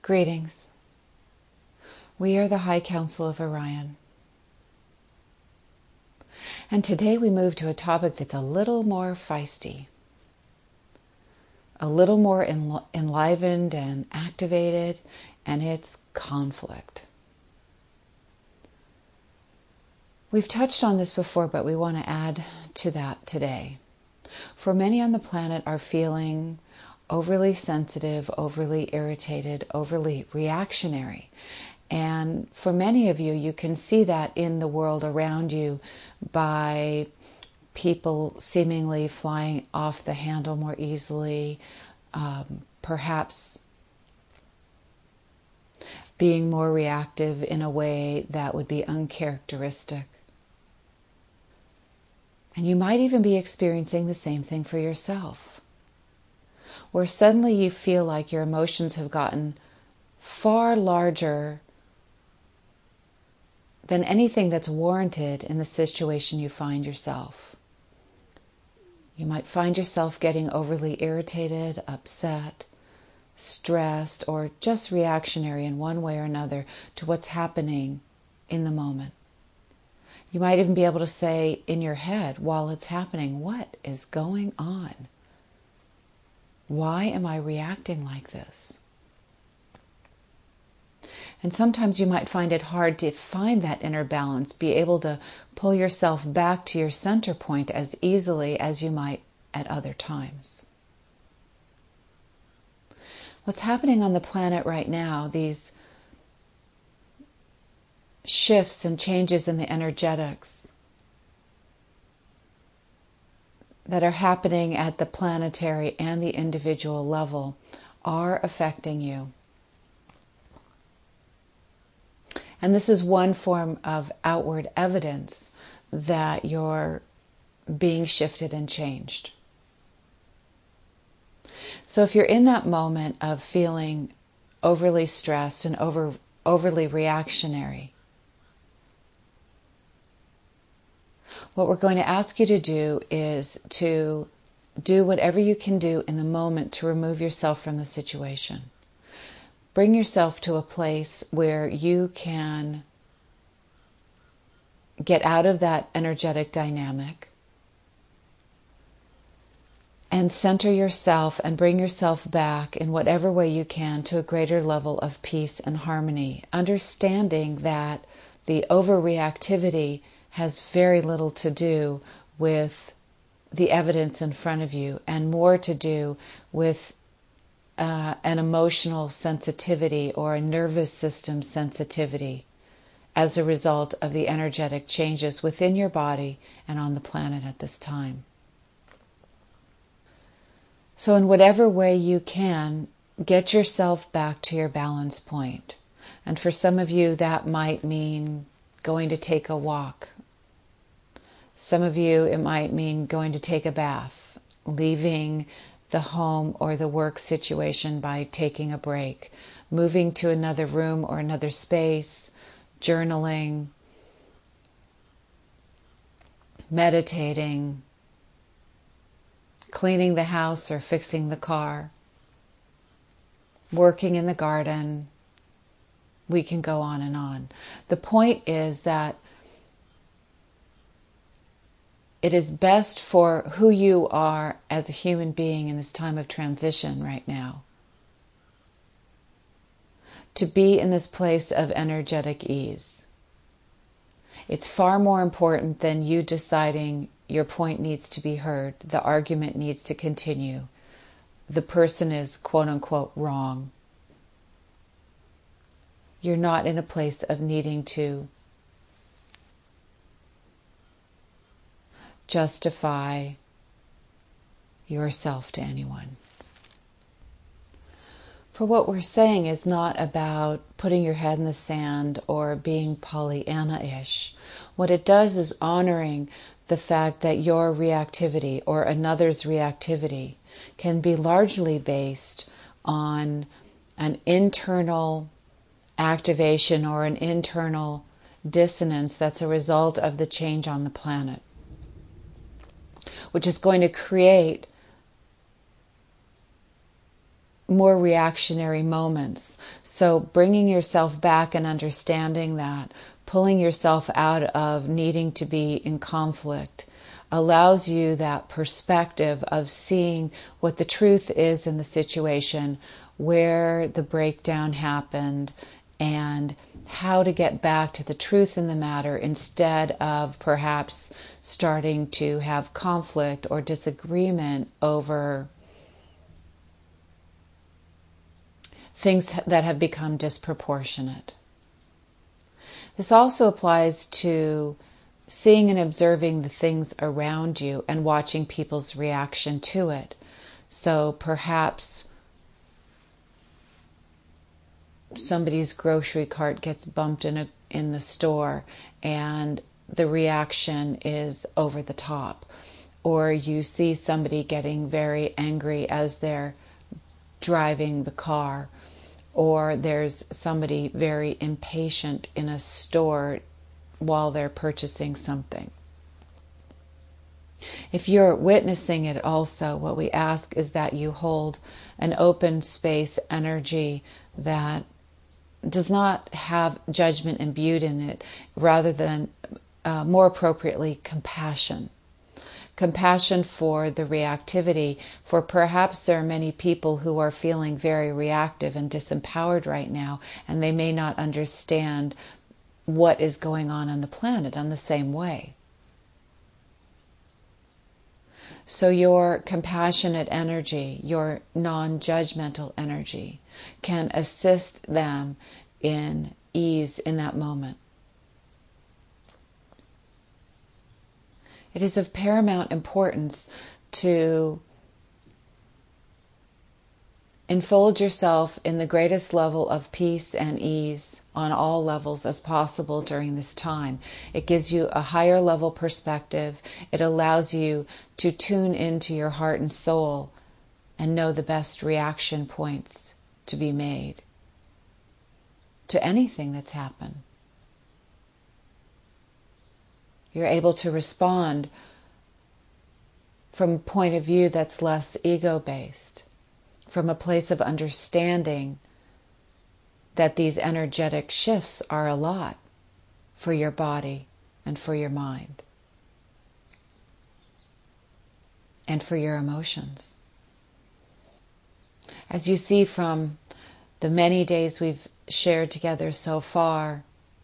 Greetings. We are the High Council of Orion. And today we move to a topic that's a little more feisty, a little more enlivened and activated, and it's conflict. We've touched on this before, but we want to add to that today. For many on the planet are feeling overly sensitive, overly irritated, overly reactionary. And for many of you, you can see that in the world around you by people seemingly flying off the handle more easily, perhaps being more reactive in a way that would be uncharacteristic. And you might even be experiencing the same thing for yourself, where suddenly you feel like your emotions have gotten far larger than anything that's warranted in the situation you find yourself. You might find yourself getting overly irritated, upset, stressed, or just reactionary in one way or another to what's happening in the moment. You might even be able to say in your head while it's happening, what is going on? Why am I reacting like this? And sometimes you might find it hard to find that inner balance, be able to pull yourself back to your center point as easily as you might at other times. What's happening on the planet right now, these shifts and changes in the energetics that are happening at the planetary and the individual level are affecting you. And this is one form of outward evidence that you're being shifted and changed. So if you're in that moment of feeling overly stressed and overly reactionary, what we're going to ask you to do is to do whatever you can do in the moment to remove yourself from the situation. Bring yourself to a place where you can get out of that energetic dynamic and center yourself and bring yourself back in whatever way you can to a greater level of peace and harmony, understanding that the overreactivity has very little to do with the evidence in front of you and more to do with an emotional sensitivity or a nervous system sensitivity as a result of the energetic changes within your body and on the planet at this time. So in whatever way you can, get yourself back to your balance point. And for some of you, that might mean going to take a walk. Some of you, it might mean going to take a bath, leaving the home or the work situation by taking a break, moving to another room or another space, journaling, meditating, cleaning the house or fixing the car, working in the garden. We can go on and on. The point is that it is best for who you are as a human being in this time of transition right now to be in this place of energetic ease. It's far more important than you deciding your point needs to be heard, the argument needs to continue, the person is quote unquote wrong. You're not in a place of needing to justify yourself to anyone. For what we're saying is not about putting your head in the sand or being Pollyanna-ish. What it does is honoring the fact that your reactivity or another's reactivity can be largely based on an internal activation or an internal dissonance that's a result of the change on the planet, which is going to create more reactionary moments. So bringing yourself back and understanding that, pulling yourself out of needing to be in conflict, allows you that perspective of seeing what the truth is in the situation, where the breakdown happened, and how to get back to the truth in the matter instead of perhaps starting to have conflict or disagreement over things that have become disproportionate. This also applies to seeing and observing the things around you and watching people's reaction to it. So perhaps somebody's grocery cart gets bumped in the store and the reaction is over the top. Or you see somebody getting very angry as they're driving the car. Or there's somebody very impatient in a store while they're purchasing something. If you're witnessing it also, what we ask is that you hold an open space energy that does not have judgment imbued in it, rather than more appropriately compassion. Compassion for the reactivity, for perhaps there are many people who are feeling very reactive and disempowered right now, and they may not understand what is going on the planet in the same way. So your compassionate energy, your non-judgmental energy, can assist them in ease in that moment. It is of paramount importance to enfold yourself in the greatest level of peace and ease on all levels as possible during this time. It gives you a higher level perspective. It allows you to tune into your heart and soul and know the best reaction points to be made to anything that's happened. You're able to respond from a point of view that's less ego-based, from a place of understanding that these energetic shifts are a lot for your body and for your mind and for your emotions. As you see from the many days we've shared together so far,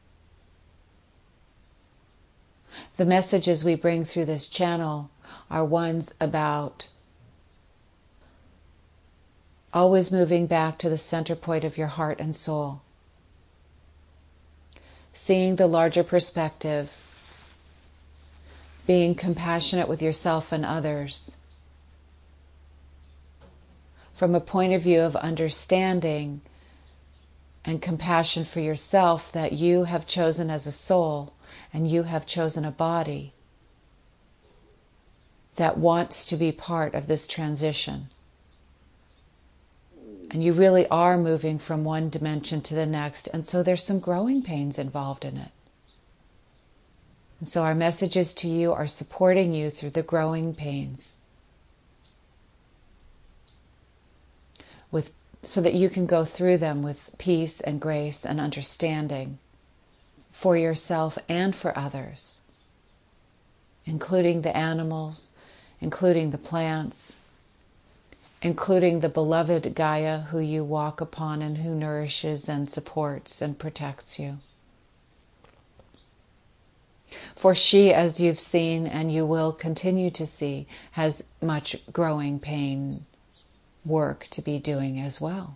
the messages we bring through this channel are ones about always moving back to the center point of your heart and soul, seeing the larger perspective, being compassionate with yourself and others, from a point of view of understanding and compassion for yourself that you have chosen as a soul and you have chosen a body that wants to be part of this transition. And you really are moving from one dimension to the next, and so there's some growing pains involved in it. And so our messages to you are supporting you through the growing pains, so that you can go through them with peace and grace and understanding for yourself and for others, including the animals, including the plants, including the beloved Gaia who you walk upon and who nourishes and supports and protects you. For she, as you've seen and you will continue to see, has much growing pain work to be doing as well.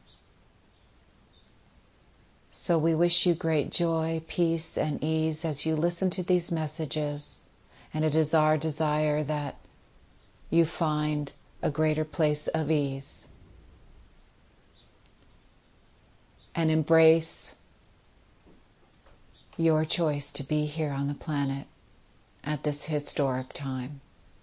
So we wish you great joy, peace, and ease as you listen to these messages, and it is our desire that you find a greater place of ease and embrace your choice to be here on the planet at this historic time.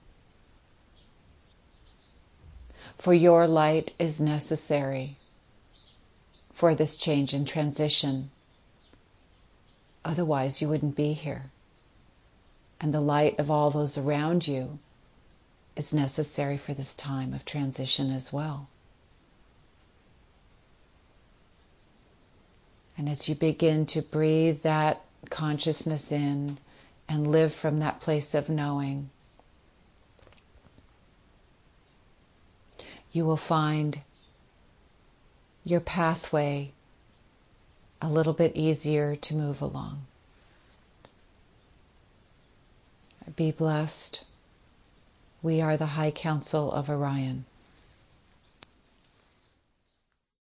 For your light is necessary for this change and transition. Otherwise, you wouldn't be here. And the light of all those around you is necessary for this time of transition as well. And as you begin to breathe that consciousness in and live from that place of knowing, you will find your pathway a little bit easier to move along. Be blessed. We are the High Council of Orion.